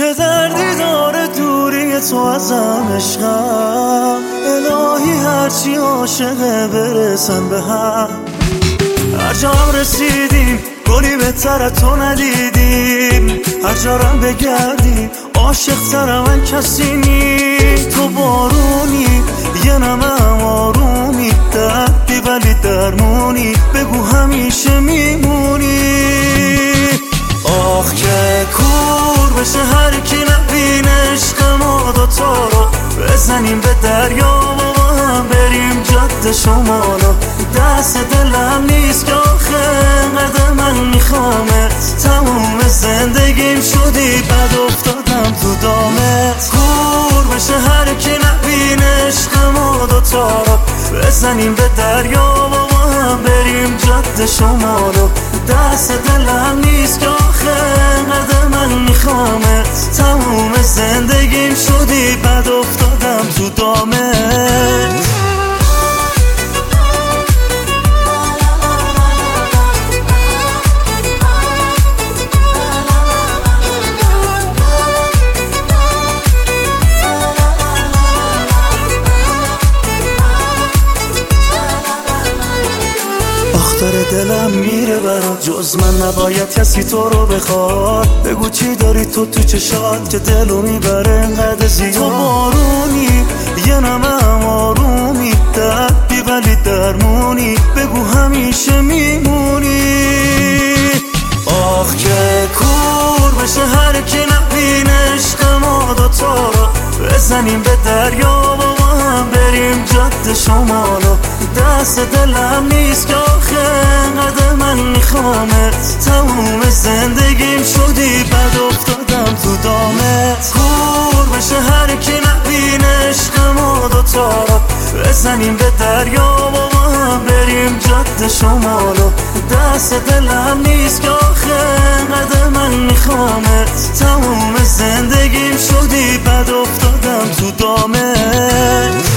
چه دردی داره دوری تو ازم عشقم، الهی هرچی عاشقه برسن به هم. هر جا هم رسیدیم گلی بهتر تو ندیدیم، هر جارم بگردیم عاشق تر من کسی نی. تو بارونی یه نمه آرومی، دردی ولی درمونی، بگو همیشه میمونی. آخ که کور بشه هر کی نبینه عشق ما دوتا رو، بزنیم به دریا و با هم بریم جاده شمالو. دست دلم نیست که آخه قدر من میخوامت، تموم زندگیم شدی بد افتادم تو دامت. کور بشه هر کی نبینه عشق ما دوتا رو، بزنیم به دریا و با هم بریم جاده شمالو. دست دلم نیست که آخه قدر من میخوامت، تموم زندگیم شدی بد افتادم تو دامت. داره دلم میره برات، جز من نباید کسی تو رو بخواد. بگو چی داری تو چشات که دلو میبره انقدر زیاد. تو بارونی یه نمه آرومی، دردی ولی درمونی، بگو همیشه میمونی. آخ که کور بشه هر کی نبینه عشق ما دوتا رو، بزنیم به دریا و با هم بریم جاده شمالو. دست دلم نیست که آخه قدر من میخوامت، تموم زندگیم شدی بد افتادم تو دامت. کور بشه هر کی نبینه عشق ما دوتا رو، بزنیم به دریا و با هم بریم جاده شمالو. دست دلم نیست که آخه قدر من میخوامت، تموم زندگیم شدی بد افتادم تو دامت.